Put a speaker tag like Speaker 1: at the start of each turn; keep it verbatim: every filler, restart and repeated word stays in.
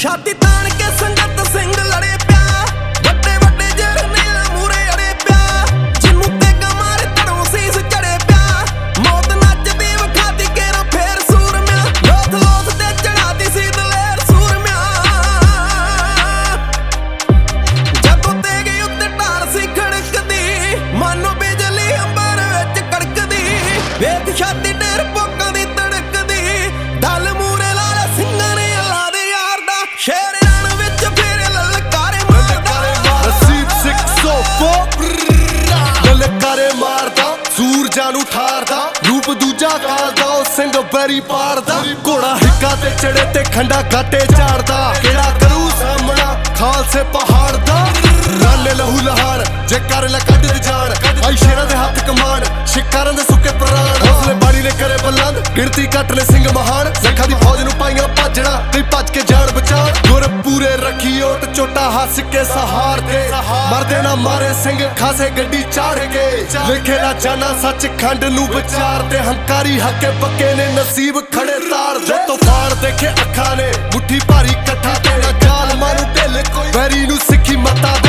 Speaker 1: ਛਾਤੀ ਤਾਣ ਕੇ ਸੰਗਤ ਸਿੰਘ ਲੜੇ ਪਿਆ, ਵੱਡੇ ਵੱਡੇ ਜਰਨੈਲ ਮੂਰੇ ਅੜੇ ਪਿਆ, ਜਿਹਨੂੰ ਤੇਗਾ ਮਾਰੇ ਧੜੋਂ ਸੀਸ ਚੜੇ ਪਿਆ, ਮੌਤ ਨੱਚਦੀ ਵਿਖਾਤੀ ਕੇਰਾ ਫੇਰ ਸੂਰਮਿਆ, ਲੋਥ ਲੋਥ ਤੇ ਚੜਾਤੀ ਸੀ ਦਲੇਰ ਸੂਰਮਿਆ। ਜਦੋਂ ਤੇਗੇ ਉੱਤੇ ਢਾਲ ਸੀ ਖੜਕਦੀ, ਮਾਨੋ ਬਿਜਲੀ ਅੰਬਰ ਵਿੱਚ ਕੜਕਦੀ, ਵੇਖ ਛਾਤੀ ਢੇਰ ਪੋਕਾਂ ਦੀ ਤੜਕਦੀ, ਢਲ ਮੂਰੇ ਲਾਲਾ ਸਿੰਘਾਂ ਨੇ ਅੱਲਾ ਦੇ ਯਾਰ ਦਾ ਸ਼ੇਰ ਰਣ ਵਿੱਚ ਫੇਰੇ ਲਲਕਾਰੇ ਮਾਰਦਾ,
Speaker 2: ਨਸੀਬ ਸਿੱਖ ਸੌ ਲਲਕਾਰੇ ਮਾਰਦਾ, ਸੂਰਜਾਂ ਨੂੰ ਠਾਰਦਾ, ਰੂਪ ਦੂਜਾ ਕਾਲਦਾ, ਉਹ ਸਿੰਘ ਬੈਰੀ ਪਾੜਦਾ, ਘੋੜਾ ਹਿੱਕਾ ਤੇ ਚੜੇ ਤੇ ਖੰਡਾ ਘਾਟੇ ਝਾੜਦਾ, ਕਿਹੜਾ ਕਰੂ ਸਾਹਮਣਾ ਖਾਲਸੇ ਪਹਾੜ ਦਾ, ਰਾਲੇ ਲਹੂ ਲਹਾਰ ਜੇ ਕਰ ਲੈ ਕੱਢ ਦੀ ਜਾਣ, ਆਈ ਸ਼ੇਰਾਂ ਦੇ ਹੱਥ ਕਮਾਨ, ਸ਼ਿਕਾਰਾਂ ਦੇ ਸੁੱਕੇ ਪ੍ਰਾਣ, ਹੌਸਲੇ ਬਾਣੀ ਨੇ ਕਰੇ ਬੁਲੰਦ, ਗਿਣਤੀ ਘੱਟ ਨੇ ਸਿੰਘ ਮਹਾਨ, ਸਿੱਖਾਂ ਦੀ ਫੌਜ ਨੂੰ ਪਾਈਆਂ ਭਾਜਣਾ ਤੇ ਭੱਜ ਕੇ ਜਾਣ ਬਚਾਣ, ਗੁਰ ਪੂਰੇ ਰੱਖੀ ਓਟ ਚੋਟਾ ਹੱਸ ਕੇ ਸਹਾਰ ਦੇ, ਮਰਦੇ ਨਾ ਮਾਰੇ ਸਿੰਘ ਖਾਸੇ ਗੱਡੀ ਚਾੜ ਕੇ, ਲਿਖੇ ਨਾ ਜਾਣਾ ਸੱਚ ਖੰਡ ਨੂੰ ਵਿਚਾਰਦੇ, ਹੰਕਾਰੀ ਹੱਕੇ ਪੱਕੇ ਨੇ ਨਸੀਬ ਖੜੇ ਤਾਰ ਦੇ, ਤੂਫਾਨ ਦੇਖੇ ਅੱਖਾਂ ਨੇ ਮੁੱਠੀ ਭਾਰੀ ਇਕੱਠਾ ਤੇ ਨਾ ਜਾਲਮਾਂ ਨੂੰ ਢਿੱਲ ਕੋਈ, ਵੈਰੀ ਨੂੰ ਸਿੱਖੀ ਮਤਾ